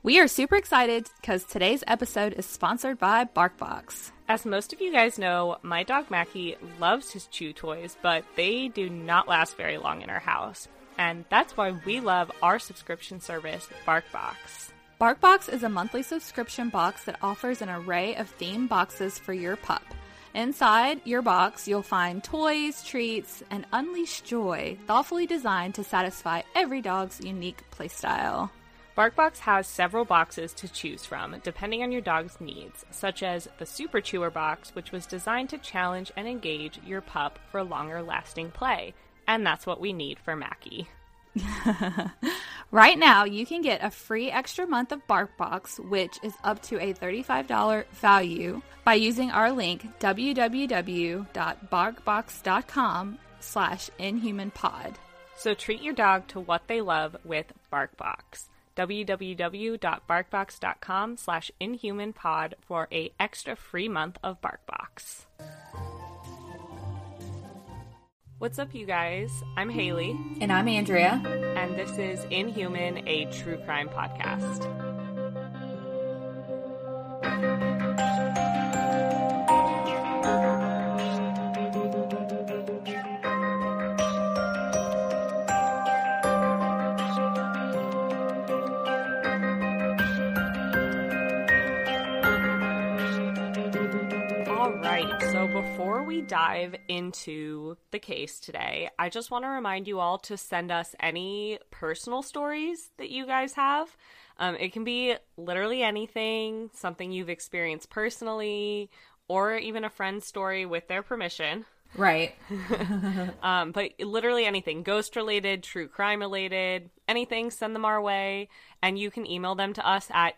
We are super excited because today's episode is sponsored by BarkBox. As most of you guys know, my dog Mackie loves his chew toys, but they do not last very long in our house. And that's why we love our subscription service, BarkBox. BarkBox is a monthly subscription box that offers an array of themed boxes for your pup. Inside your box, you'll find toys, treats, and unleashed joy, thoughtfully designed to satisfy every dog's unique playstyle. BarkBox has several boxes to choose from, depending on your dog's needs, such as the Super Chewer box, which was designed to challenge and engage your pup for longer-lasting play. And that's what we need for Mackie. Right now, you can get a free extra month of BarkBox, which is up to a $35 value, by using our link www.barkbox.com/inhumanpod. So treat your dog to what they love with BarkBox. www.barkbox.com/inhumanpod for an extra free month of BarkBox. What's up, you guys? I'm Haley. And I'm Andrea. And this is Inhuman, a true crime podcast. Before we dive into the case today, I just want to remind you all to send us any personal stories that you guys have. It can be literally anything, something you've experienced personally, or even a friend's story with their permission. Right. But literally anything, ghost-related, true crime-related, anything, send them our way. And you can email them to us at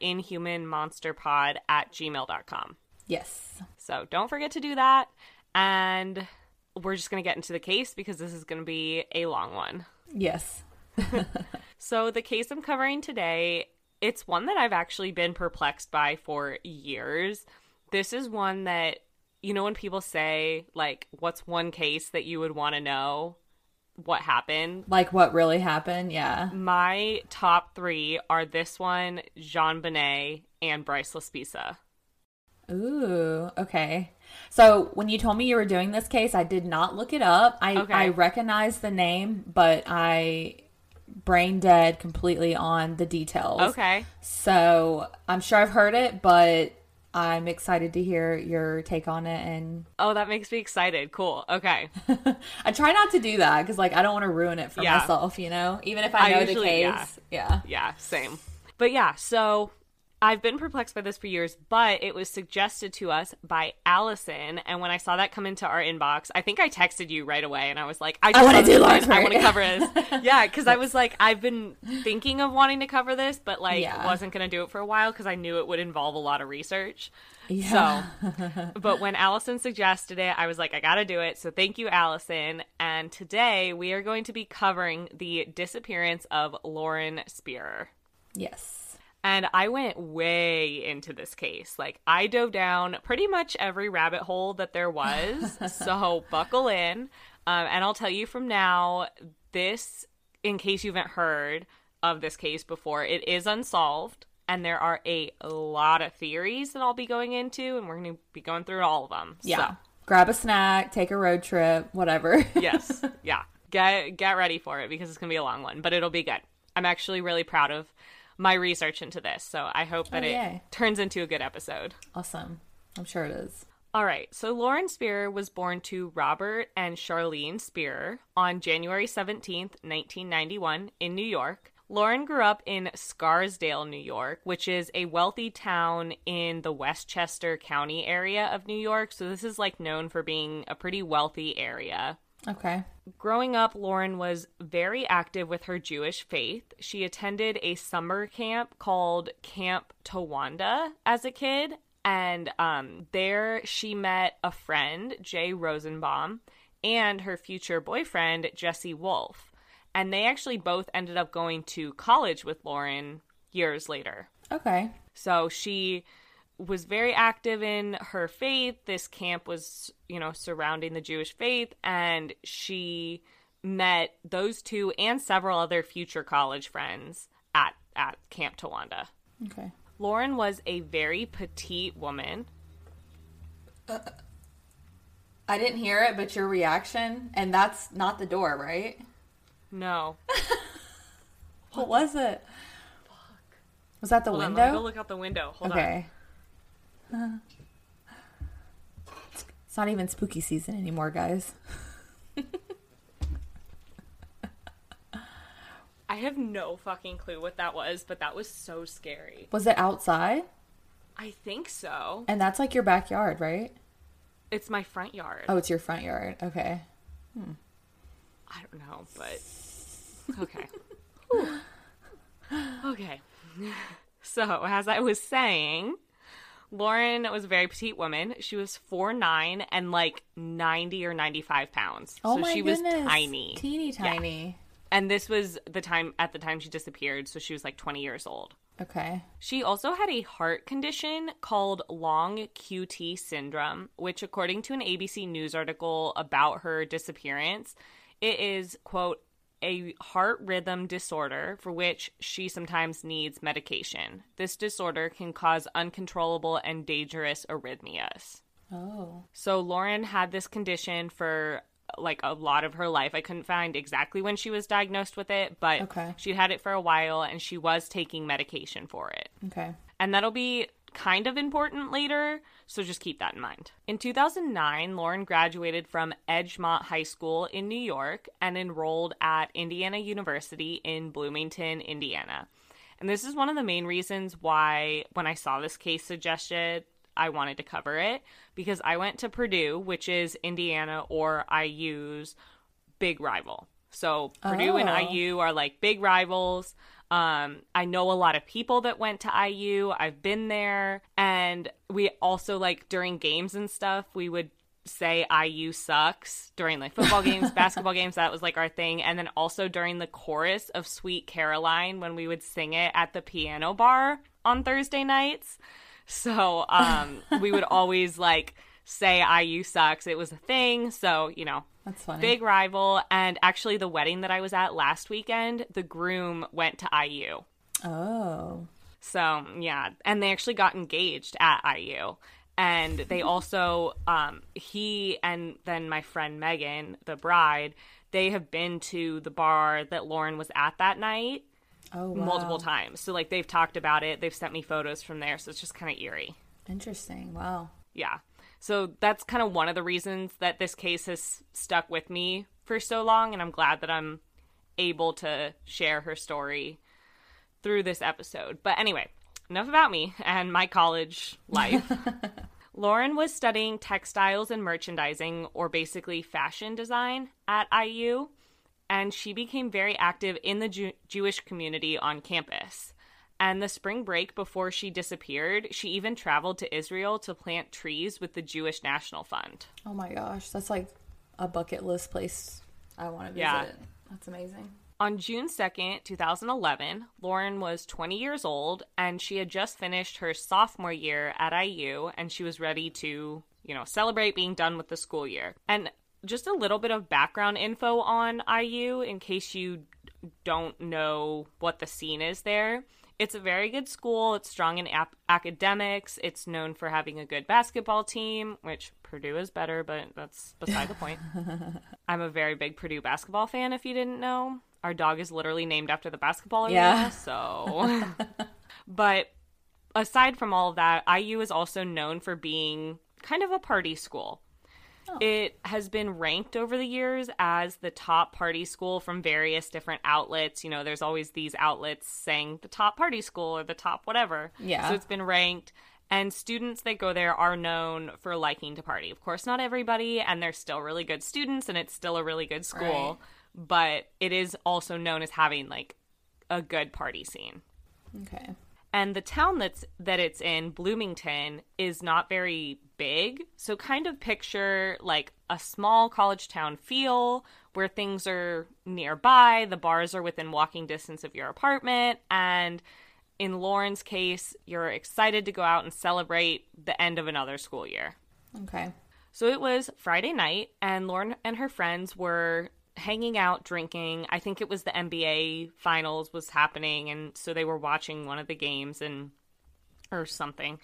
inhumanmonsterpod@gmail.com. Yes. So don't forget to do that. And we're just going to get into the case because this is going to be a long one. Yes. So the case I'm covering today, it's one that I've actually been perplexed by for years. This is one that, you know, when people say, like, what's one case that you would want to know what happened? Like what really happened? Yeah. My top three are this one, JonBenét, and Bryce Laspisa. Ooh, okay. So when you told me you were doing this case, I did not look it up. I recognized the name, but I brain dead completely on the details. Okay. So I'm sure I've heard it, but I'm excited to hear your take on it. And oh, that makes me excited. Cool. Okay. I try not to do that because, like, I don't want to ruin it for myself, you know, even if I know usually, the case. Yeah, same. But yeah, so I've been perplexed by this for years, but it was suggested to us by Allison, and when I saw that come into our inbox, I think I texted you right away, and I was like, I want to do this. I want to cover this. Yeah, because I was like, I've been thinking of wanting to cover this, but like wasn't going to do it for a while because I knew it would involve a lot of research. Yeah. So, but when Allison suggested it, I was like, I got to do it. So thank you, Allison. And today we are going to be covering the disappearance of Lauren Spierer. Yes. And I went way into this case. Like, I dove down pretty much every rabbit hole that there was. So buckle in. And I'll tell you from now, this, in case you haven't heard of this case before, it is unsolved. And there are a lot of theories that I'll be going into. And we're going to be going through all of them. Yeah. So. Grab a snack, take a road trip, whatever. Yes. Yeah. Get ready for it because it's going to be a long one. But it'll be good. I'm actually really proud of my research into this, so I hope that it turns into a good episode. Awesome. I'm sure it is. All right, so Lauren Spierer was born to Robert and Charlene Spierer on January 17th, 1991 in New York. Lauren grew up in Scarsdale, New York, which is a wealthy town in the Westchester County area of New York, so this is like known for being a pretty wealthy area. Okay. Growing up, Lauren was very active with her Jewish faith. She attended a summer camp called Camp Towanda as a kid, and there she met a friend, Jay Rosenbaum, and her future boyfriend, Jesse Wolf. And they actually both ended up going to college with Lauren years later. Okay. So she was very active in her faith. This camp was, you know, surrounding the Jewish faith, and she met those two and several other future college friends at Camp Towanda. Okay. Lauren was a very petite woman. I didn't hear it, but your reaction, and that's not the door, right? No. What was it? Fuck. Was that the Hold window? on, let me go look out the window. Hold on. Okay. It's not even spooky season anymore, guys. I have no fucking clue what that was, but that was so scary. Was it outside? I think so. And that's like your backyard, right? It's my front yard. Oh, it's your front yard. Okay. I don't know, but okay. Okay. So, as I was saying, Lauren was a very petite woman. She was 4'9" and like 90 or 95 pounds. Oh so my she goodness. was tiny. Teeny tiny. Yeah. And this was at the time she disappeared, so she was like 20 years old. Okay. She also had a heart condition called long QT syndrome, which according to an ABC News article about her disappearance, it is, quote, a heart rhythm disorder for which she sometimes needs medication. This disorder can cause uncontrollable and dangerous arrhythmias. Oh. So Lauren had this condition for like a lot of her life. I couldn't find exactly when she was diagnosed with it, but Okay. she'd had it for a while and she was taking medication for it. Okay. And that'll be kind of important later, so just keep that in mind. In 2009, Lauren graduated from Edgemont High School in New York and enrolled at Indiana University in Bloomington, Indiana. And this is one of the main reasons why, when I saw this case suggested, I wanted to cover it, because I went to Purdue, which is Indiana or IU's big rival. So Purdue and IU are like big rivals. I know a lot of people that went to IU. I've been there. And we also, like, during games and stuff, we would say IU sucks during like football games, basketball games. That was like our thing. And then also during the chorus of Sweet Caroline, when we would sing it at the piano bar on Thursday nights. So we would always like say IU sucks. It was a thing. So, you know, That's funny. big rival. And actually the wedding that I was at last weekend, the groom went to IU. Oh. So, yeah. And they actually got engaged at IU. And they also, he and then my friend Megan, the bride, they have been to the bar that Lauren was at that night. Oh, wow. Multiple times. So, like, they've talked about it. They've sent me photos from there. So, it's just kind of eerie. Interesting. Wow. Yeah. So, that's kind of one of the reasons that this case has stuck with me for so long. And I'm glad that I'm able to share her story through this episode. But anyway, enough about me and my college life. Lauren was studying textiles and merchandising, or basically fashion design, at IU. And she became very active in the Jewish community on campus. And the spring break before she disappeared, she even traveled to Israel to plant trees with the Jewish National Fund. Oh my gosh. That's like a bucket list place I want to visit. Yeah. That's amazing. On June 2nd, 2011, Lauren was 20 years old, and she had just finished her sophomore year at IU, and she was ready to, you know, celebrate being done with the school year. And just a little bit of background info on IU in case you don't know what the scene is there. It's a very good school. It's strong in academics. It's known for having a good basketball team, which Purdue is better, but that's beside the point. I'm a very big Purdue basketball fan, if you didn't know. Our dog is literally named after the basketball arena, Yeah. so... But aside from all of that, IU is also known for being kind of a party school. Oh. It has been ranked over the years as the top party school from various different outlets. You know, there's always these outlets saying the top party school or the top whatever. Yeah. So it's been ranked. And students that go there are known for liking to party. Of course, not everybody, and they're still really good students, and it's still a really good school. Right. But it is also known as having, like, a good party scene. Okay. And the town that it's in, Bloomington, is not very big. So kind of picture like a small college town feel where things are nearby. The bars are within walking distance of your apartment. And in Lauren's case, you're excited to go out and celebrate the end of another school year. Okay. So it was Friday night, and Lauren and her friends were hanging out, drinking. I think it was the NBA finals was happening, and so they were watching one of the games or something.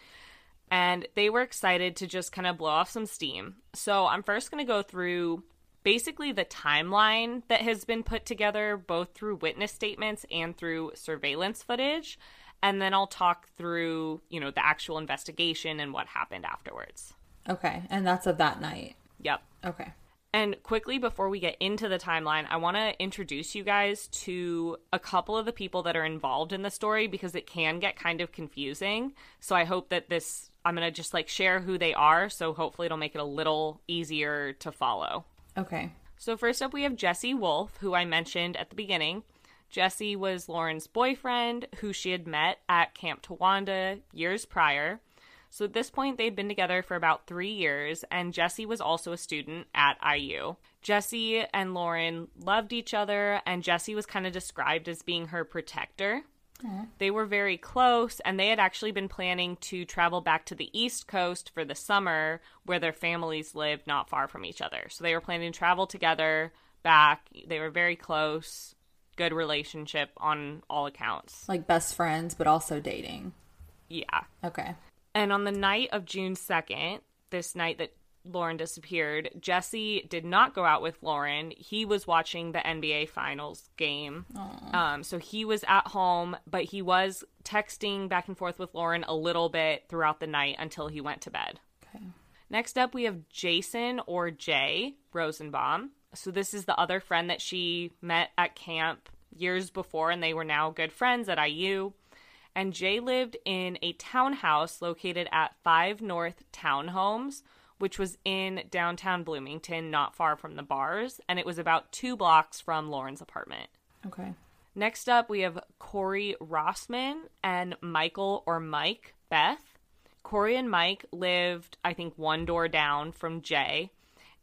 And they were excited to just kind of blow off some steam. So I'm first going to go through basically the timeline that has been put together, both through witness statements and through surveillance footage. And then I'll talk through, the actual investigation and what happened afterwards. Okay. And that's of that night. Yep. Okay. And quickly, before we get into the timeline, I want to introduce you guys to a couple of the people that are involved in the story, because it can get kind of confusing. So I hope that I'm going to just share who they are. So hopefully it'll make it a little easier to follow. Okay. So first up, we have Jesse Wolf, who I mentioned at the beginning. Jesse was Lauren's boyfriend, who she had met at Camp Towanda years prior. So at this point, they'd been together for about 3 years, and Jesse was also a student at IU. Jesse and Lauren loved each other, and Jesse was kind of described as being her protector. Aww. They were very close, and they had actually been planning to travel back to the East Coast for the summer, where their families lived not far from each other. So they were planning to travel together back. They were very close, good relationship on all accounts. Like best friends, but also dating. Yeah. Okay. And on the night of June 2nd, this night that Lauren disappeared, Jesse did not go out with Lauren. He was watching the NBA Finals game. So he was at home, but he was texting back and forth with Lauren a little bit throughout the night until he went to bed. Okay. Next up, we have Jason, or Jay, Rosenbaum. So this is the other friend that she met at camp years before, and they were now good friends at IU. And Jay lived in a townhouse located at 5 North Townhomes, which was in downtown Bloomington, not far from the bars, and it was about 2 blocks from Lauren's apartment. Okay. Next up, we have Corey Rossman and Michael, or Mike, Beth. Corey and Mike lived, I think, 1 door down from Jay,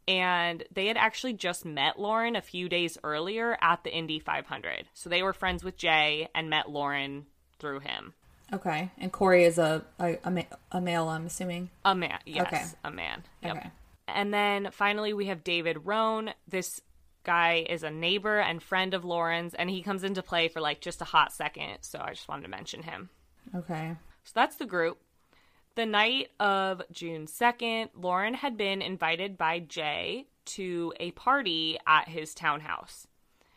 and they had actually just met Lauren a few days earlier at the Indy 500. So they were friends with Jay and met Lauren through him. Okay. And Corey is a male, I'm assuming? A man, yes. Okay. A man. Yep. Okay. And then finally we have David Rohn. This guy is a neighbor and friend of Lauren's, and he comes into play for just a hot second, so I just wanted to mention him. Okay. So that's the group. The night of June 2nd, Lauren had been invited by Jay to a party at his townhouse.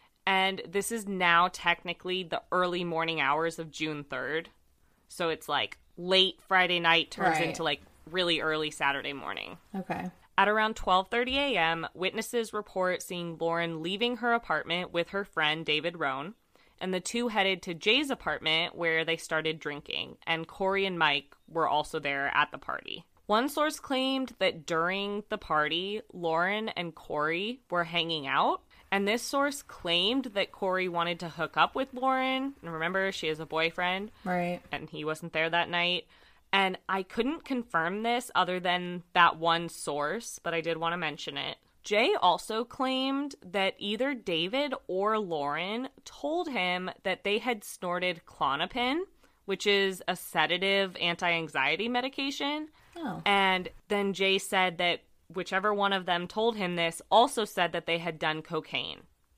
And this is now technically the early morning hours of June 3rd. So it's late Friday night turns into really early Saturday morning. Okay. At around 12:30 a.m., witnesses report seeing Lauren leaving her apartment with her friend David Rohn, and the two headed to Jay's apartment where they started drinking, and Corey and Mike were also there at the party. One source claimed that during the party, Lauren and Corey were hanging out, and this source claimed that Corey wanted to hook up with Lauren. And remember, she has a boyfriend. Right. And he wasn't there that night. And I couldn't confirm this other than that one source, but I did want to mention it. Jay also claimed that either David or Lauren told him that they had snorted Klonopin, which is a sedative anti-anxiety medication. Oh. And then Jay said that whichever one of them told him this also said that they had done cocaine.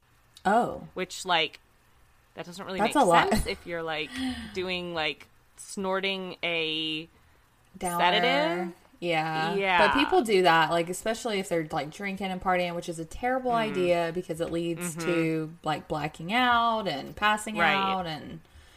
Oh. Which, that doesn't really That's make a lot. sense if you're, doing, snorting a Downer. sedative. Yeah. Yeah. But people do that, especially if they're, drinking and partying, which is a terrible idea because it leads to, blacking out and passing out and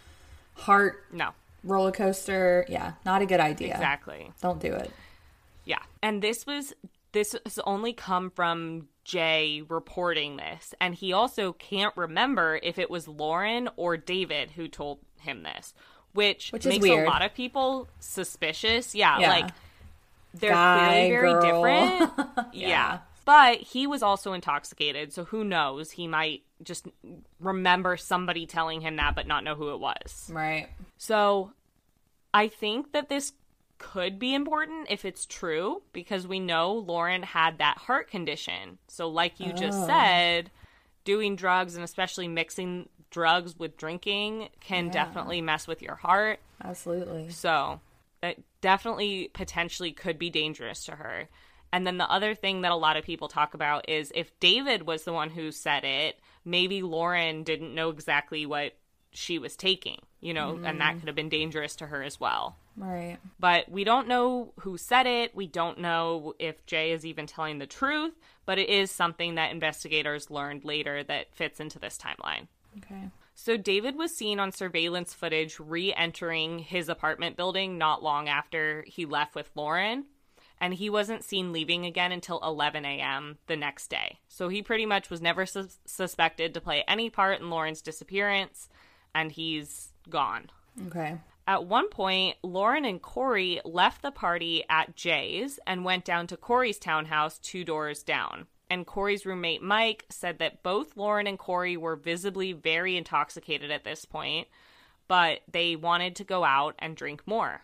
heart roller coaster. Yeah. Not a good idea. Exactly. Don't do it. Yeah. And this has only come from Jay reporting this. And he also can't remember if it was Lauren or David who told him this, which is makes weird. a lot of people suspicious. Yeah. Yeah. They're Guy, clearly very girl. different. Yeah. But he was also intoxicated. So who knows? He might just remember somebody telling him that, but not know who it was. Right. So I think that this could be important if it's true, because we know Lauren had that heart condition. So like you just said, doing drugs and especially mixing drugs with drinking can definitely mess with your heart. Absolutely. So it definitely potentially could be dangerous to her. And then the other thing that a lot of people talk about is if David was the one who said it, maybe Lauren didn't know exactly what she was taking, you know, and that could have been dangerous to her as well. Right. But we don't know who said it. We don't know if Jay is even telling the truth, but it is something that investigators learned later that fits into this timeline. Okay. So David was seen on surveillance footage re-entering his apartment building not long after he left with Lauren, and he wasn't seen leaving again until 11 a.m. the next day. So he pretty much was never suspected to play any part in Lauren's disappearance, and he's gone. Okay. At one point, Lauren and Corey left the party at Jay's and went down to Corey's townhouse 2 doors down. And Corey's roommate Mike said that both Lauren and Corey were visibly very intoxicated at this point, but they wanted to go out and drink more.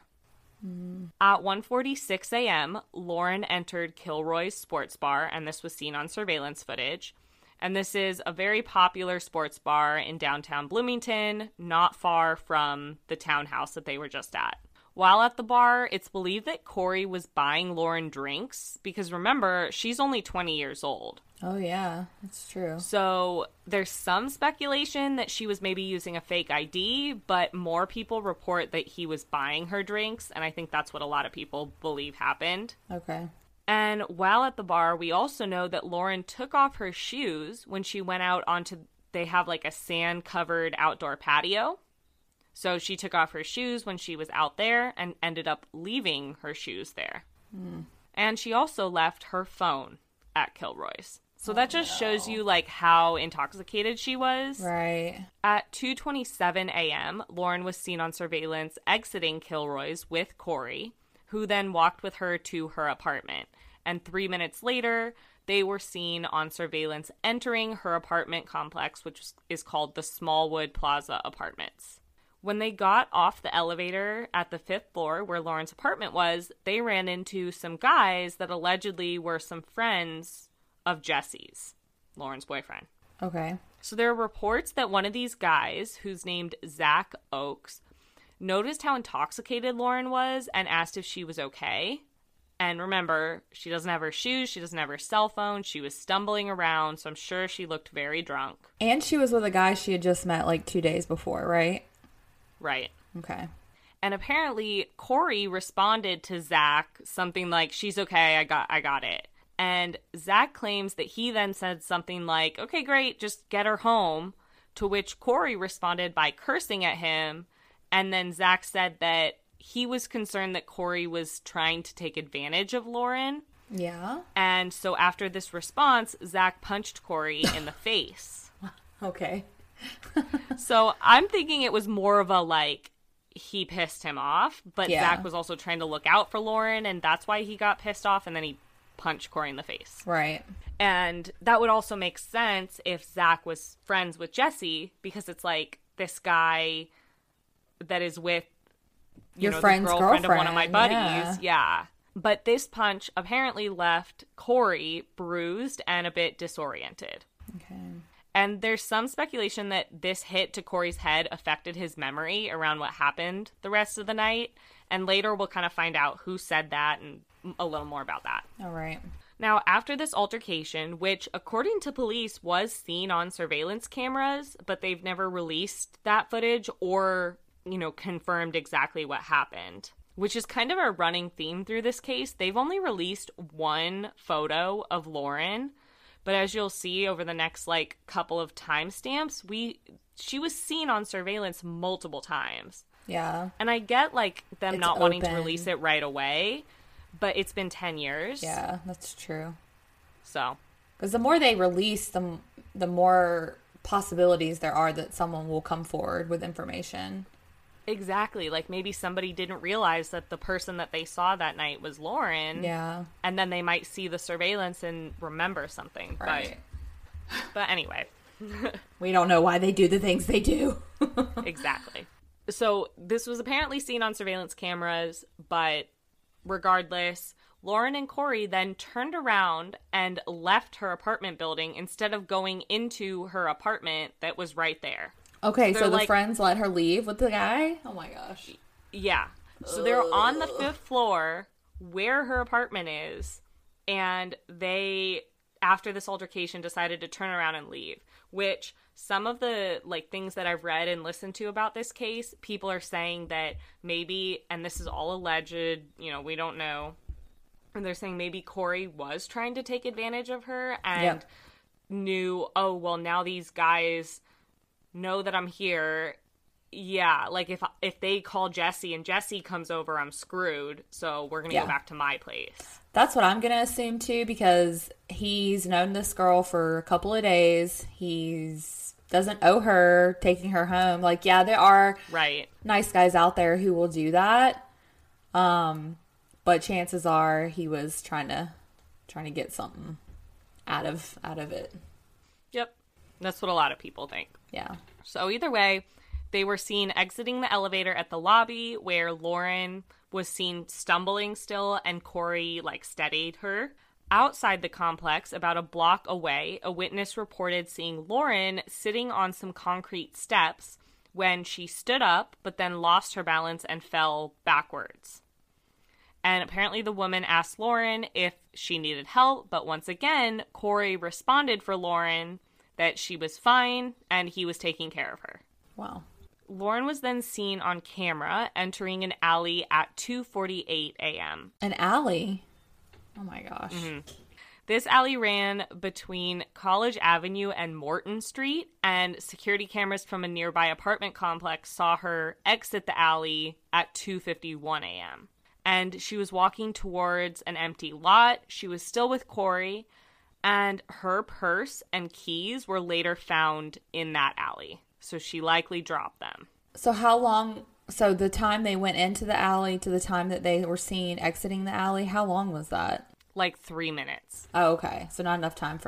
At 1:46 a.m., Lauren entered Kilroy's sports bar, and this was seen on surveillance footage. And this is a very popular sports bar in downtown Bloomington, not far from the townhouse that they were just at. While at the bar, it's believed that Corey was buying Lauren drinks because, remember, she's only 20 years old. Oh, yeah, that's true. So there's some speculation that she was maybe using a fake ID, but more people report that he was buying her drinks, and I think that's what a lot of people believe happened. Okay. And while at the bar, we also know that Lauren took off her shoes when she went out onto, they have like a sand-covered outdoor patio. So she took off her shoes when she was out there and ended up leaving her shoes there. And she also left her phone at Kilroy's. So that just shows you like how intoxicated she was. Right. At 2:27 a.m., Lauren was seen on surveillance exiting Kilroy's with Corey, who then walked with her to her apartment. And 3 minutes later, they were seen on surveillance entering her apartment complex, which is called the Smallwood Plaza Apartments. When they got off the elevator at the 5th floor where Lauren's apartment was, they ran into some guys that allegedly were some friends of Jesse's, Lauren's boyfriend. Okay. So there are reports that one of these guys, who's named Zach Oakes, noticed how intoxicated Lauren was and asked if she was okay. And remember, she doesn't have her shoes, she doesn't have her cell phone, she was stumbling around, so I'm sure she looked very drunk. And she was with a guy she had just met like 2 days before, right? Right. Okay. And apparently Corey responded to Zach something like, she's okay, I got it. And Zach claims that he then said something like, okay, great, just get her home. To which Corey responded by cursing at him. And then Zach said that he was concerned that Corey was trying to take advantage of Lauren. Yeah. And so after this response, Zach punched Corey in the face. Okay. So I'm thinking it was more of a like, he pissed him off, but Yeah. Zach was also trying to look out for Lauren, and that's why he got pissed off, and then he punched Corey in the face. Right. And that would also make sense if Zach was friends with Jesse, because it's like this guy that is with Your friend's the girlfriend of one of my buddies. yeah. Yeah. But this punch apparently left Corey bruised and a bit disoriented. Okay. And there's some speculation that this hit to Corey's head affected his memory around what happened the rest of the night. And later we'll kind of find out who said that and a little more about that. All right. Now, after this altercation, which according to police was seen on surveillance cameras, but they've never released that footage or, confirmed exactly what happened, which is kind of a running theme through this case. They've only released one photo of Lauren. But as you'll see over the next, couple of timestamps, she was seen on surveillance multiple times. Yeah. And I get, them It's not wanting to open. release it right away, but it's been 10 years. Yeah, that's true. So. Because the more they release, the more possibilities there are that someone will come forward with information. Exactly. Maybe somebody didn't realize that the person that they saw that night was Lauren. Yeah. And then they might see the surveillance and remember something. Right. But anyway. We don't know why they do the things they do. Exactly. So this was apparently seen on surveillance cameras, but regardless, Lauren and Corey then turned around and left her apartment building instead of going into her apartment that was right there. Okay, so the they're friends let her leave with the guy? Oh my gosh. Yeah. So they're on the 5th floor where her apartment is, And they, after this altercation, decided to turn around and leave, which some of the things that I've read and listened to about this case, people are saying that maybe, and this is all alleged, we don't know, and they're saying maybe Corey was trying to take advantage of her and knew, oh, well, now these guys know that I'm here. Yeah, if they call Jesse and Jesse comes over, I'm screwed. So we're going to go back to my place. That's what I'm going to assume too, because he's known this girl for a couple of days. He's doesn't owe her taking her home. There are nice guys out there who will do that. But chances are he was trying to get something out of it. Yep. That's what a lot of people think. Yeah. So either way, they were seen exiting the elevator at the lobby, where Lauren was seen stumbling still and Corey steadied her. Outside the complex, about a block away, a witness reported seeing Lauren sitting on some concrete steps when she stood up but then lost her balance and fell backwards. And apparently the woman asked Lauren if she needed help, but once again, Corey responded for Lauren that she was fine and he was taking care of her. Wow. Lauren was then seen on camera entering an alley at 2:48 a.m. An alley? Oh my gosh. Mm-hmm. This alley ran between College Avenue and Morton Street, and security cameras from a nearby apartment complex saw her exit the alley at 2:51 a.m. And she was walking towards an empty lot. She was still with Corey, and her purse and keys were later found in that alley. So she likely dropped them. So how long, so the time they went into the alley to the time that they were seen exiting the alley, how long was that? 3 minutes. Oh, okay. So not enough time for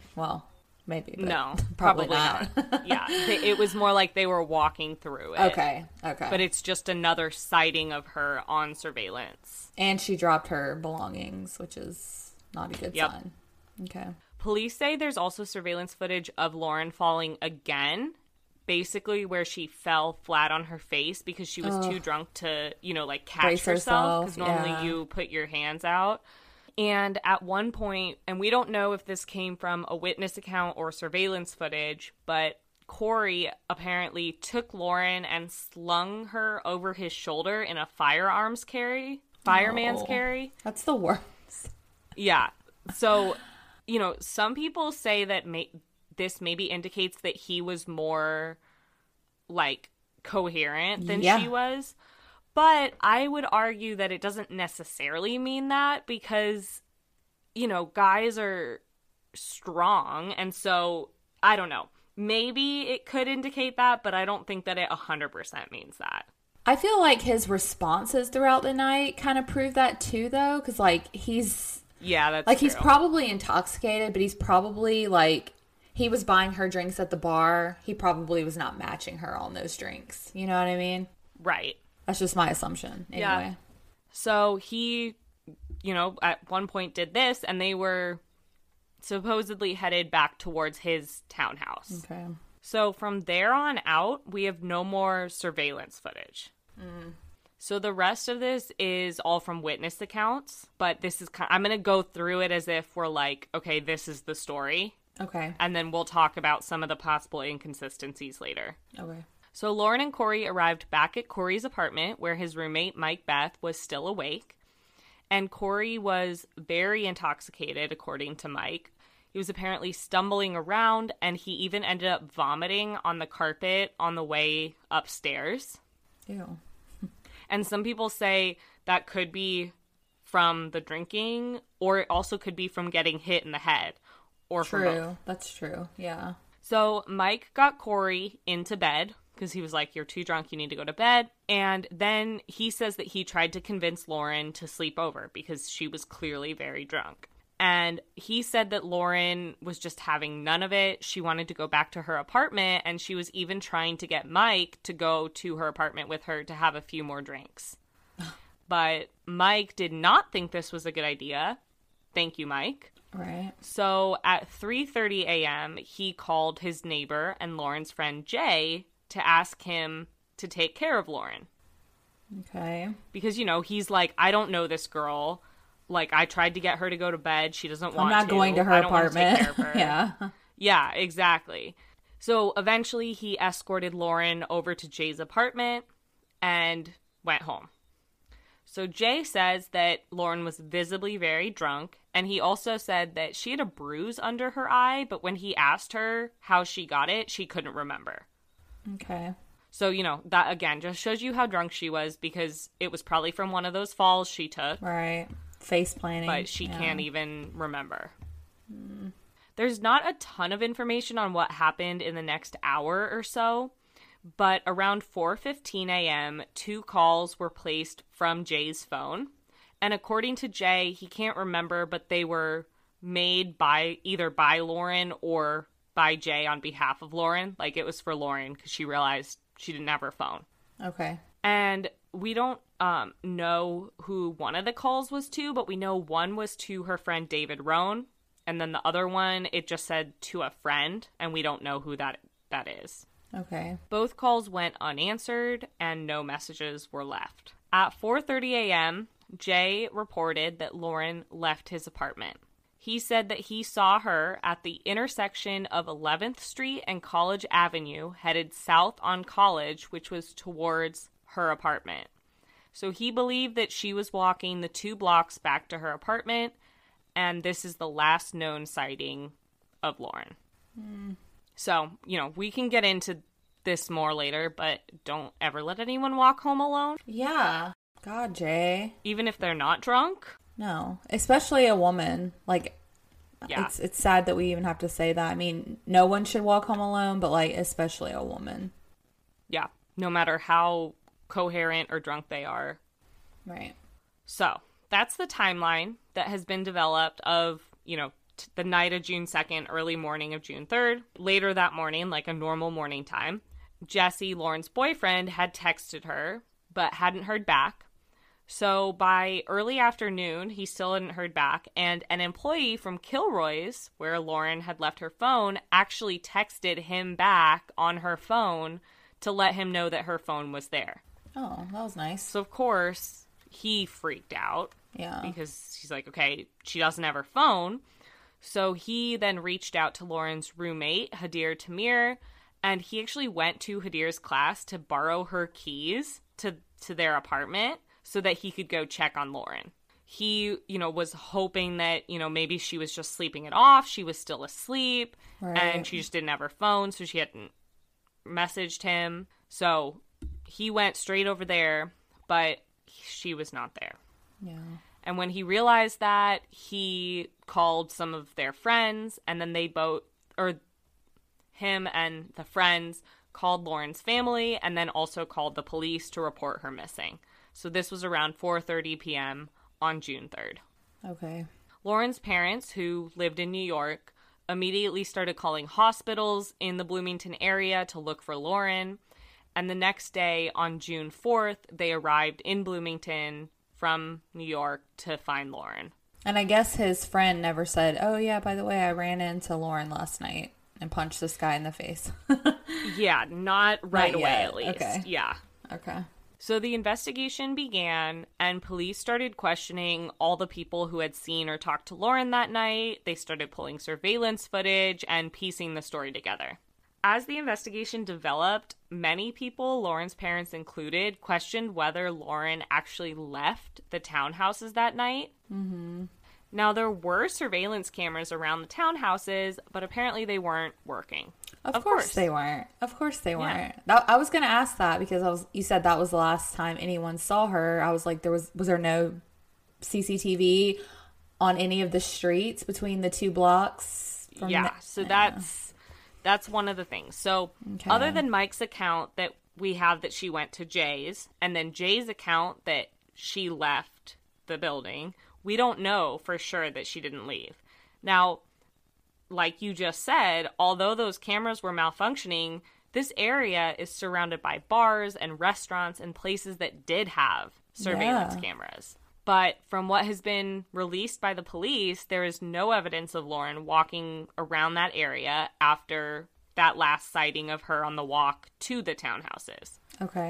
maybe. But no, probably not. Yeah. It was more like they were walking through it. Okay. But it's just another sighting of her on surveillance. And she dropped her belongings, which is not a good sign. Okay. Police say there's also surveillance footage of Lauren falling again, basically where she fell flat on her face because she was too drunk to, catch brace herself. Because herself. normally you put your hands out. And at one point, and we don't know if this came from a witness account or surveillance footage, but Corey apparently took Lauren and slung her over his shoulder in a fireman's carry. That's the worst. Yeah. So, some people say that this maybe indicates that he was more, coherent than she was. But I would argue that it doesn't necessarily mean that because, guys are strong. And so, I don't know. Maybe it could indicate that, but I don't think that it 100% means that. I feel like his responses throughout the night kind of prove that too, though. Because, he's... Yeah, that's true. He's probably intoxicated, but he's probably, he was buying her drinks at the bar. He probably was not matching her on those drinks. You know what I mean? Right. That's just my assumption, anyway. Yeah. So he, at one point did this, and they were supposedly headed back towards his townhouse. Okay. So from there on out, we have no more surveillance footage. So the rest of this is all from witness accounts, but this is I'm going to go through it as if we're okay, this is the story. Okay. And then we'll talk about some of the possible inconsistencies later. Okay. So Lauren and Corey arrived back at Corey's apartment where his roommate, Mike Beth, was still awake. And Corey was very intoxicated, according to Mike. He was apparently stumbling around, and he even ended up vomiting on the carpet on the way upstairs. Ew. And some people say that could be from the drinking, or it also could be from getting hit in the head. Or from both. That's true. Yeah. So Mike got Corey into bed because he was like, you're too drunk, you need to go to bed. And then he says that he tried to convince Lauren to sleep over because she was clearly very drunk. And he said that Lauren was just having none of it. She wanted to go back to her apartment, and she was even trying to get Mike to go to her apartment with her to have a few more drinks. But Mike did not think this was a good idea. Thank you, Mike. Right. So at 3:30 a.m., he called his neighbor and Lauren's friend Jay to ask him to take care of Lauren. Okay. Because, he's like, I don't know this girl. Like, I tried to get her to go to bed. She doesn't want to. I'm not going to her apartment. Her. Yeah. Yeah, exactly. So eventually he escorted Lauren over to Jay's apartment and went home. So Jay says that Lauren was visibly very drunk, and he also said that she had a bruise under her eye, but when he asked her how she got it, she couldn't remember. Okay. So, that again just shows you how drunk she was, because it was probably from one of those falls she took. Right. Face planning. But she can't even remember. There's not a ton of information on what happened in the next hour or so, but around 4:15 a.m., 2 calls were placed from Jay's phone. And according to Jay, he can't remember, but they were made either by Lauren or by Jay on behalf of Lauren. Like, it was for Lauren because she realized she didn't have her phone. Okay. And we don't know who one of the calls was to, but we know one was to her friend David Rohn. And then the other one, it just said to a friend, and we don't know who that is. Okay. Both calls went unanswered, and no messages were left. At 4:30 a.m., Jay reported that Lauren left his apartment. He said that he saw her at the intersection of 11th Street and College Avenue, headed south on College, which was towards her apartment. So he believed that she was walking the 2 blocks back to her apartment, and this is the last known sighting of Lauren. So, we can get into this more later, but don't ever let anyone walk home alone. Yeah. God, Jay. Even if they're not drunk. No. Especially a woman. Like, yeah. It's sad that we even have to say that. I mean, no one should walk home alone, but, like, especially a woman. Yeah. No matter how coherent or drunk they are. Right. So, that's the timeline that has been developed of, the night of June 2nd, early morning of June 3rd. Later that morning, like a normal morning time, Jesse, Lauren's boyfriend, had texted her, but hadn't heard back. So by early afternoon, he still hadn't heard back, and an employee from Kilroy's, where Lauren had left her phone, actually texted him back on her phone to let him know that her phone was there. Oh, that was nice. So, of course, he freaked out. Yeah. Because he's like, okay, she doesn't have her phone. So he then reached out to Lauren's roommate, Hadir Tamir, and he actually went to Hadir's class to borrow her keys to their apartment so that he could go check on Lauren. He, was hoping that, maybe she was just sleeping it off. She was still asleep, right. And she just didn't have her phone, so she hadn't messaged him. So he went straight over there, but she was not there. Yeah. And when he realized that, he called some of their friends, and then him and the friends called Lauren's family, and then also called the police to report her missing. So this was around 4:30 p.m. on June 3rd. Okay. Lauren's parents, who lived in New York, immediately started calling hospitals in the Bloomington area to look for Lauren. And the next day, on June 4th, they arrived in Bloomington from New York to find Lauren. And I guess his friend never said, oh, yeah, by the way, I ran into Lauren last night and punched this guy in the face. Yeah, not right not away, yet. at least. Okay. Yeah. Okay. So the investigation began, and police started questioning all the people who had seen or talked to Lauren that night. They started pulling surveillance footage and piecing the story together. As the investigation developed, many people, Lauren's parents included, questioned whether Lauren actually left the townhouses that night. Mm-hmm. Now, there were surveillance cameras around the townhouses, but apparently they weren't working. Of course they weren't. Of course they weren't. I was going to ask that because you said that was the last time anyone saw her. I was like, was there no CCTV on any of the streets between the 2 blocks? So that's one of the things. So other than Mike's account that we have that she went to Jay's, and then Jay's account that she left the building, we don't know for sure that she didn't leave. Now, like you just said, although those cameras were malfunctioning, this area is surrounded by bars and restaurants and places that did have surveillance cameras. But from what has been released by the police, there is no evidence of Lauren walking around that area after that last sighting of her on the walk to the townhouses. Okay.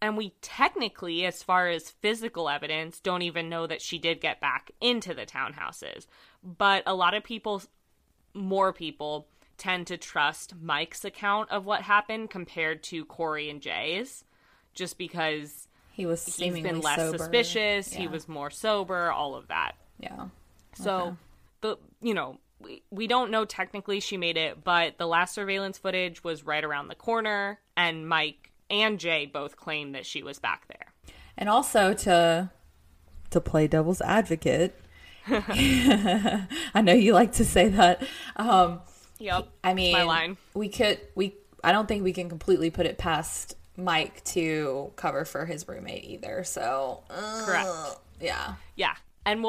And we technically, as far as physical evidence, don't even know that she did get back into the townhouses. But a lot of people, more people, tend to trust Mike's account of what happened compared to Corey and Jay's, just because he's been less sober. Suspicious, he was more sober, all of that. Yeah. So, we don't know technically she made it, but the last surveillance footage was right around the corner, and Mike and Jay both claim that she was back there. And also to play devil's advocate, I know you like to say that. Yep. I mean, my line. I don't think we can completely put it past Mike to cover for his roommate either. So, correct. Yeah. Yeah. And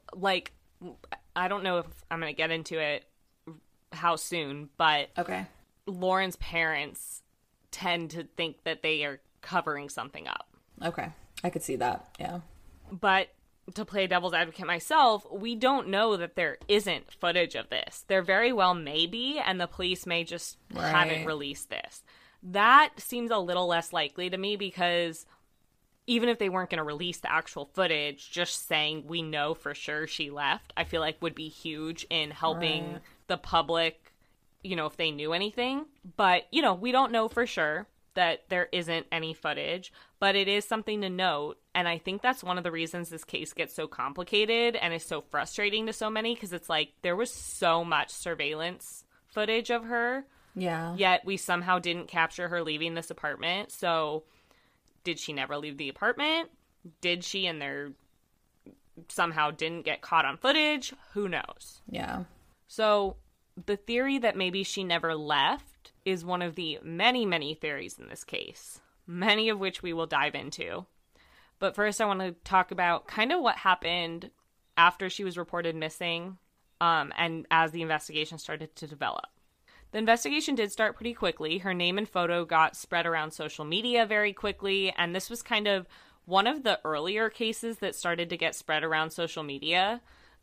I don't know if I'm going to get into it how soon, but okay. Lauren's parents tend to think that they are covering something up. Okay. I could see that. Yeah. But to play devil's advocate myself, we don't know that there isn't footage of this. There very well may be, and the police may just haven't released this. That seems a little less likely to me, because even if they weren't going to release the actual footage, just saying we know for sure she left, I feel like would be huge in helping the public, if they knew anything. But, we don't know for sure that there isn't any footage, but it is something to note. And I think that's one of the reasons this case gets so complicated and is so frustrating to so many, because it's like there was so much surveillance footage of her. Yeah. Yet we somehow didn't capture her leaving this apartment. So did she never leave the apartment? Did she, and there somehow didn't get caught on footage? Who knows? Yeah. So the theory that maybe she never left is one of the many, many theories in this case, many of which we will dive into. But first, I want to talk about kind of what happened after she was reported missing, and as the investigation started to develop. The investigation did start pretty quickly. Her name and photo got spread around social media very quickly, and this was kind of one of the earlier cases that started to get spread around social media.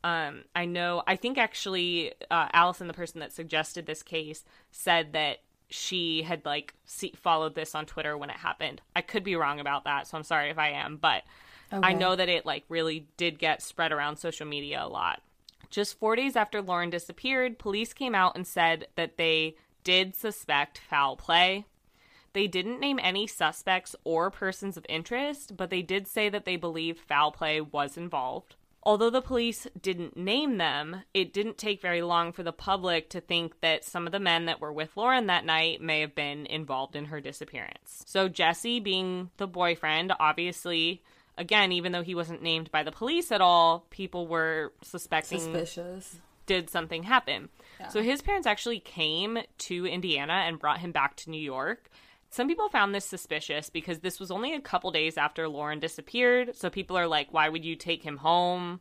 I think actually Allison, the person that suggested this case, said that she had followed this on Twitter when it happened. I could be wrong about that, so I'm sorry if I am, but okay. I know that it really did get spread around social media a lot. Just 4 days after Lauren disappeared, police came out and said that they did suspect foul play. They didn't name any suspects or persons of interest, but they did say that they believed foul play was involved. Although the police didn't name them, it didn't take very long for the public to think that some of the men that were with Lauren that night may have been involved in her disappearance. So Jesse, being the boyfriend, obviously, again, even though he wasn't named by the police at all, people were suspicious. Did something happen? Yeah. So his parents actually came to Indiana and brought him back to New York. Some people found this suspicious because this was only a couple days after Lauren disappeared. So people are like, why would you take him home,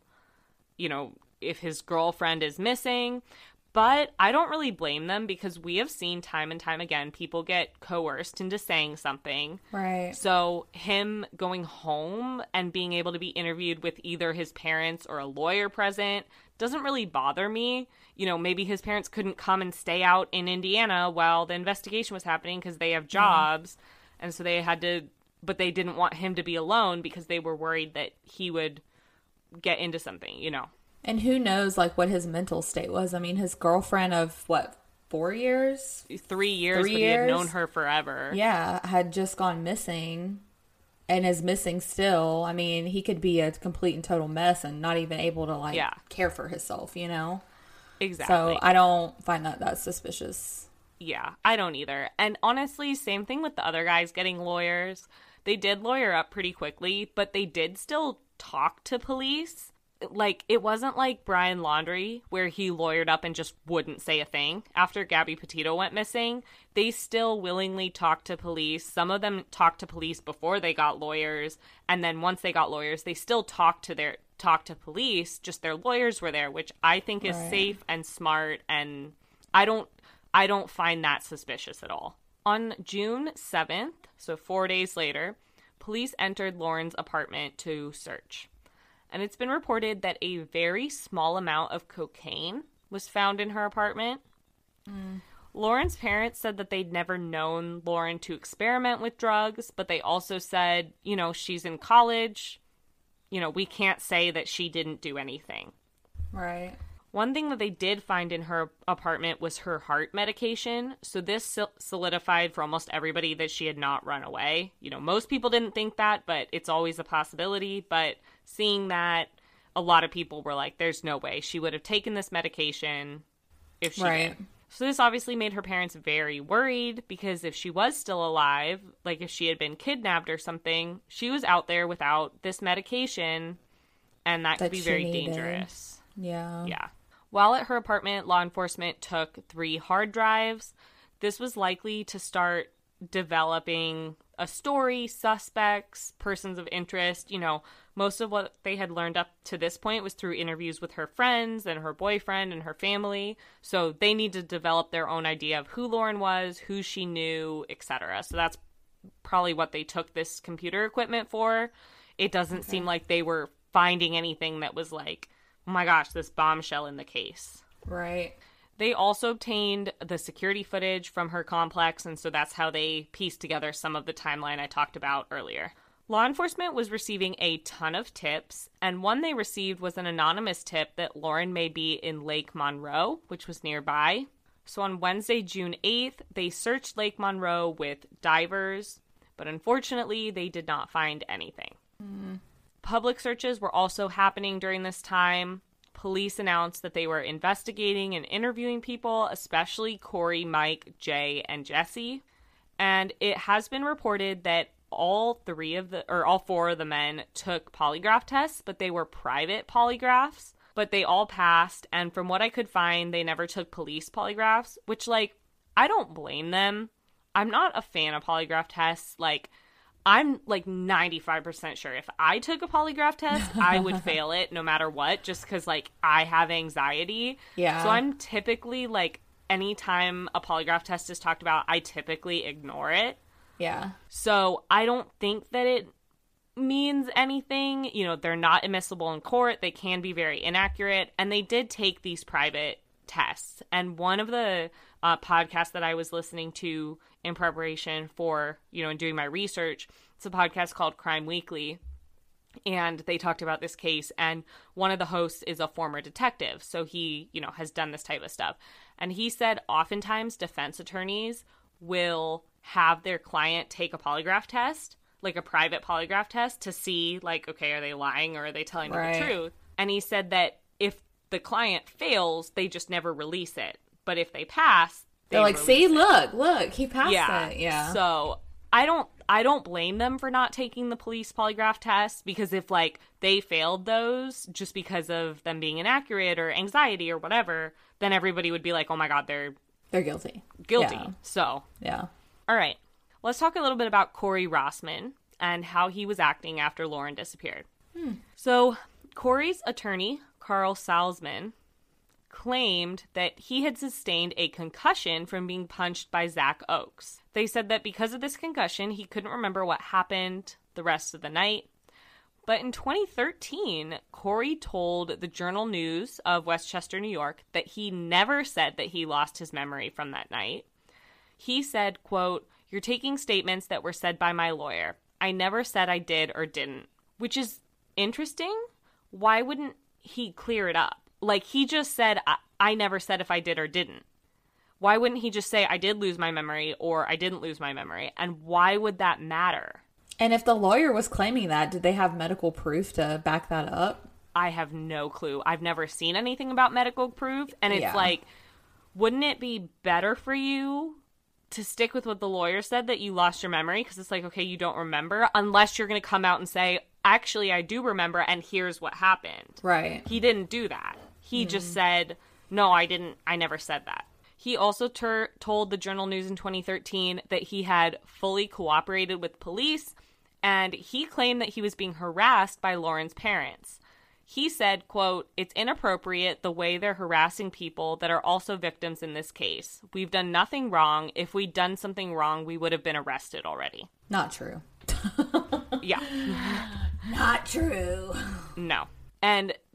if his girlfriend is missing? But I don't really blame them, because we have seen time and time again people get coerced into saying something. Right. So him going home and being able to be interviewed with either his parents or a lawyer present doesn't really bother me. Maybe his parents couldn't come and stay out in Indiana while the investigation was happening because they have jobs. And so they had to, but they didn't want him to be alone because they were worried that he would get into something, And who knows, what his mental state was. I mean, his girlfriend of, 4 years? 3 years, but he had known her forever. Yeah, had just gone missing and is missing still. I mean, he could be a complete and total mess and not even able to, care for himself, Exactly. So I don't find that suspicious. Yeah, I don't either. And honestly, same thing with the other guys getting lawyers. They did lawyer up pretty quickly, but they did still talk to police. It wasn't like Brian Laundrie, where he lawyered up and just wouldn't say a thing. After Gabby Petito went missing, they still willingly talked to police. Some of them talked to police before they got lawyers, and then once they got lawyers, they still talked to police, just their lawyers were there, which I think is safe and smart, and I don't find that suspicious at all. On June 7th, so 4 days later, police entered Lauren's apartment to search. And it's been reported that a very small amount of cocaine was found in her apartment. Lauren's parents said that they'd never known Lauren to experiment with drugs, but they also said, you know, she's in college. You know, we can't say that she didn't do anything. Right. One thing that they did find in her apartment was her heart medication. So this solidified for almost everybody that she had not run away. You know, most people didn't think that, but it's always a possibility. But seeing that, a lot of people were like, there's no way she would have taken this medication if she did. So this obviously made her parents very worried, because if she was still alive, like if she had been kidnapped or something, she was out there without this medication, and that could be very dangerous. Yeah. Yeah. While at her apartment, law enforcement took 3 hard drives. This was likely to start developing a story, suspects, persons of interest. You know, most of what they had learned up to this point was through interviews with her friends and her boyfriend and her family. So they need to develop their own idea of who Lauren was, who she knew, etc. So that's probably what they took this computer equipment for. It doesn't seem like they were finding anything that was like, oh my gosh, this bombshell in the case. Right. They also obtained the security footage from her complex, and so that's how they pieced together some of the timeline I talked about earlier. Law enforcement was receiving a ton of tips, and one they received was an anonymous tip that Lauren may be in Lake Monroe, which was nearby. So on Wednesday, June 8th, they searched Lake Monroe with divers, but unfortunately, they did not find anything. Public searches were also happening during this time. Police announced that they were investigating and interviewing people, especially Corey, Mike, Jay, and Jesse. And it has been reported that all 4 of the men took polygraph tests, but they were private polygraphs. But they all passed, and from what I could find, they never took police polygraphs, which, like, I don't blame them. I'm not a fan of polygraph tests. Like, I'm like 95% sure if I took a polygraph test, I would fail it no matter what, just because like I have anxiety. Yeah. So I'm typically like, anytime a polygraph test is talked about, I typically ignore it. Yeah. So I don't think that it means anything. You know, they're not admissible in court. They can be very inaccurate. And they did take these private tests. And one of the podcasts that I was listening to in preparation for, you know, and doing my research, it's a podcast called Crime Weekly. And they talked about this case, and one of the hosts is a former detective. So he, you know, has done this type of stuff. And he said oftentimes defense attorneys will have their client take a polygraph test, like a private polygraph test, to see, like, okay, are they lying or are they telling you the truth? And he said that if the client fails, they just never release it. But if they pass, they're like, see, look, he passed it. Yeah. So I don't blame them for not taking the police polygraph test, because if like they failed those just because of them being inaccurate or anxiety or whatever, then everybody would be like, oh my God, they're guilty. Yeah. So yeah. All right. Let's talk a little bit about Corey Rossman and how he was acting after Lauren disappeared. So Corey's attorney, Carl Salzman, claimed that he had sustained a concussion from being punched by Zach Oakes. They said that because of this concussion, he couldn't remember what happened the rest of the night. But in 2013, Corey told the Journal News of Westchester, New York, that he never said that he lost his memory from that night. He said, quote, "You're taking statements that were said by my lawyer. I never said I did or didn't," which is interesting. Why wouldn't he clear it up? Like, he just said, I never said if I did or didn't. Why wouldn't he just say, I did lose my memory or I didn't lose my memory? And why would that matter? And if the lawyer was claiming that, did they have medical proof to back that up? I have no clue. I've never seen anything about medical proof. And it's like, wouldn't it be better for you to stick with what the lawyer said, that you lost your memory? Because it's like, okay, you don't remember, unless you're going to come out and say, actually, I do remember, and here's what happened. Right. He didn't do that. He just said, no, I didn't. I never said that. He also told the Journal News in 2013 that he had fully cooperated with police, and he claimed that he was being harassed by Lauren's parents. He said, quote, "It's inappropriate the way they're harassing people that are also victims in this case. We've done nothing wrong. If we'd done something wrong, we would have been arrested already." Not true. Yeah. Not true. No. And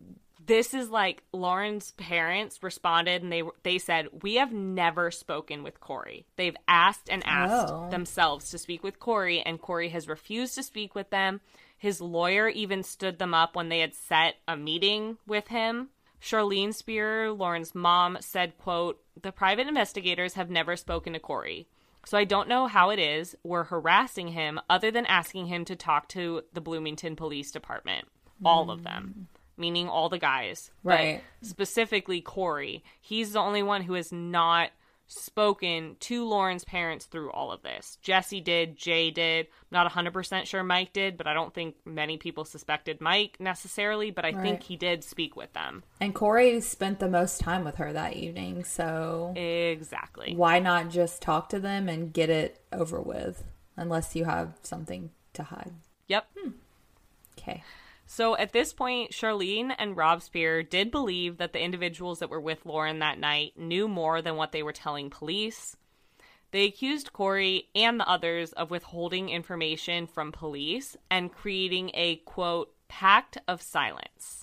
this is like Lauren's parents responded and they said, we have never spoken with Corey. They've asked and asked themselves to speak with Corey, and Corey has refused to speak with them. His lawyer even stood them up when they had set a meeting with him. Charlene Spear, Lauren's mom, said, quote, the private investigators have never spoken to Corey. So I don't know how it is we're harassing him other than asking him to talk to the Bloomington Police Department. All of them. Meaning all the guys. Right. But specifically Corey. He's the only one who has not spoken to Lauren's parents through all of this. Jesse did. Jay did. I'm not 100% sure Mike did, but I don't think many people suspected Mike necessarily, but I think he did speak with them. And Corey spent the most time with her that evening, so... Exactly. Why not just talk to them and get it over with? Unless you have something to hide. Yep. Okay. So at this point, Charlene and Rob Spear did believe that the individuals that were with Lauren that night knew more than what they were telling police. They accused Corey and the others of withholding information from police and creating a, quote, pact of silence.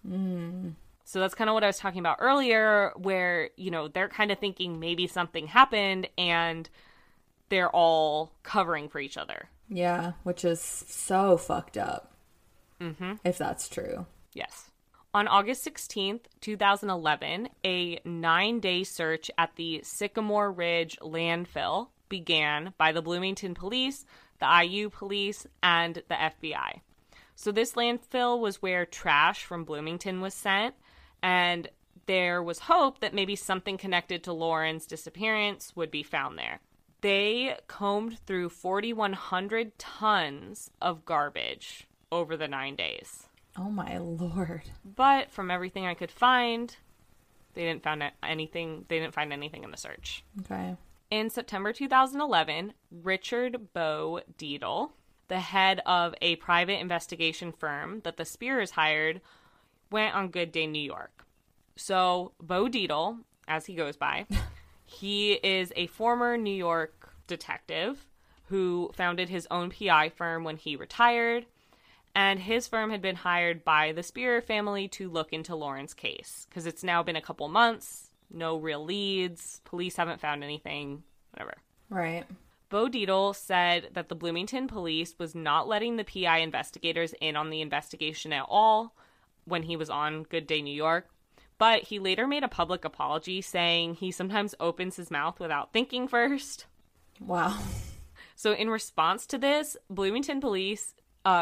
So that's kind of what I was talking about earlier, where, you know, they're kind of thinking maybe something happened and they're all covering for each other. Yeah, which is so fucked up. If that's true. Yes. On August 16th, 2011, a 9-day search at the Sycamore Ridge landfill began by the Bloomington Police, the IU Police, and the FBI. So this landfill was where trash from Bloomington was sent, and there was hope that maybe something connected to Lauren's disappearance would be found there. They combed through 4,100 tons of garbage over the 9 days. Oh my Lord. But from everything I could find, they didn't find anything in the search. Okay. In September 2011, Richard Bo Dietl, the head of a private investigation firm that the Spears hired, went on Good Day New York. So Bo Dietl, as he goes by, he is a former New York detective who founded his own PI firm when he retired. And his firm had been hired by the Spear family to look into Lauren's case. Because it's now been a couple months, no real leads, police haven't found anything, whatever. Right. Bo Dietl said that the Bloomington police was not letting the PI investigators in on the investigation at all when he was on Good Day New York. But he later made a public apology saying he sometimes opens his mouth without thinking first. Wow. So in response to this, the Bloomington police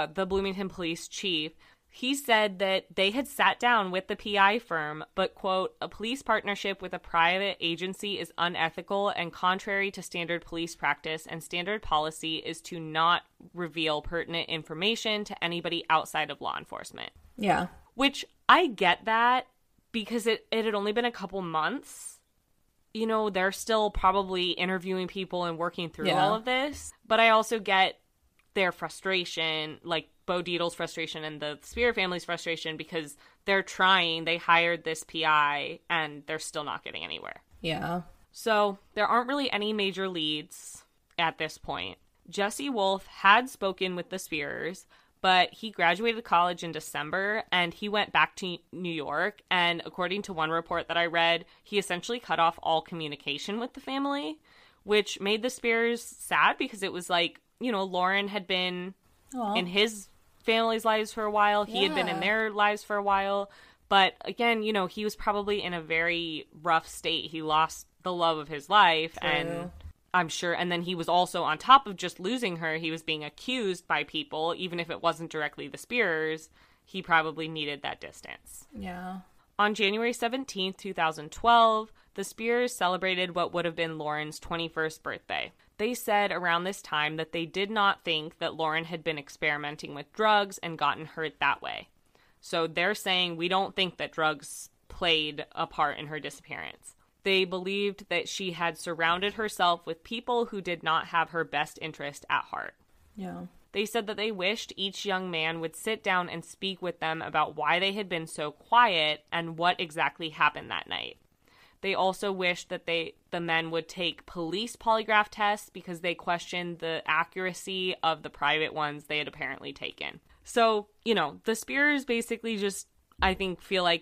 chief, he said that they had sat down with the PI firm, but, quote, a police partnership with a private agency is unethical and contrary to standard police practice, and standard policy is to not reveal pertinent information to anybody outside of law enforcement. Yeah. Which I get that because it had only been a couple months. You know, they're still probably interviewing people and working through all of this. But I also get their frustration, like Bo Dietl's frustration and the Spear family's frustration, because they're trying, they hired this PI, and they're still not getting anywhere. Yeah. So there aren't really any major leads at this point. Jesse Wolf had spoken with the Spears, but he graduated college in December, and he went back to New York, and according to one report that I read, he essentially cut off all communication with the family, which made the Spears sad, because it was like, you know, Lauren had been in his family's lives for a while. He had been in their lives for a while. But again, you know, he was probably in a very rough state. He lost the love of his life. True. And I'm sure. And then he was also, on top of just losing her, he was being accused by people. Even if it wasn't directly the Spears, he probably needed that distance. Yeah. On January 17th, 2012, the Spears celebrated what would have been Lauren's 21st birthday. They said around this time that they did not think that Lauren had been experimenting with drugs and gotten hurt that way. So they're saying, we don't think that drugs played a part in her disappearance. They believed that she had surrounded herself with people who did not have her best interest at heart. Yeah. They said that they wished each young man would sit down and speak with them about why they had been so quiet and what exactly happened that night. They also wished that the men would take police polygraph tests because they questioned the accuracy of the private ones they had apparently taken. So, you know, the Spears basically just, I think, feel like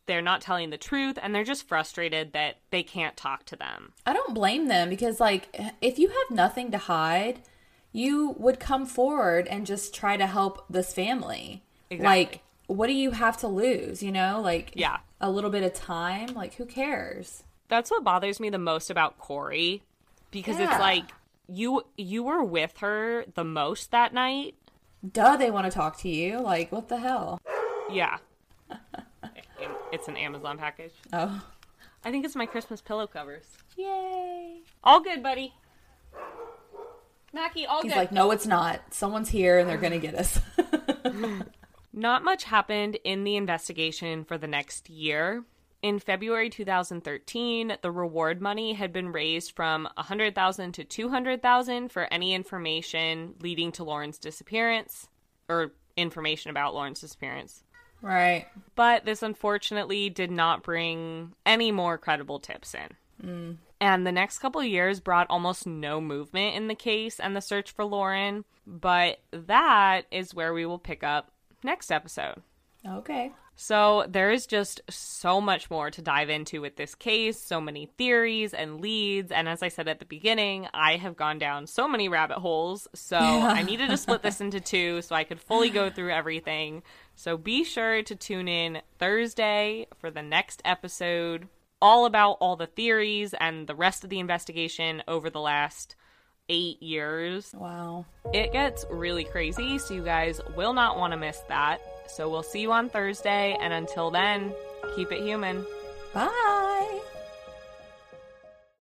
they're not telling the truth, and they're just frustrated that they can't talk to them. I don't blame them because, like, if you have nothing to hide, you would come forward and just try to help this family. Exactly. Like, what do you have to lose, you know? Like, yeah, a little bit of time. Like, who cares? That's what bothers me the most about Corey, because it's like, you were with her the most that night. Duh, they want to talk to you. Like, what the hell? Yeah. It's an Amazon package. Oh. I think it's my Christmas pillow covers. Yay. All good, buddy. Mackie, all good. He's like, no, it's not. Someone's here and they're going to get us. Not much happened in the investigation for the next year. In February 2013, the reward money had been raised from $100,000 to $200,000 for any information leading to Lauren's disappearance, or information about Lauren's disappearance. Right. But this unfortunately did not bring any more credible tips in. And the next couple of years brought almost no movement in the case and the search for Lauren. But that is where we will pick up next episode. Okay. So there is just so much more to dive into with this case, so many theories and leads, and as I said at the beginning, I have gone down so many rabbit holes, so I needed to split this into two so I could fully go through everything. So be sure to tune in Thursday for the next episode, all about all the theories and the rest of the investigation over the last 8 years. Wow. It gets really crazy, so you guys will not want to miss that. So we'll see you on Thursday, and until then, keep it human. Bye.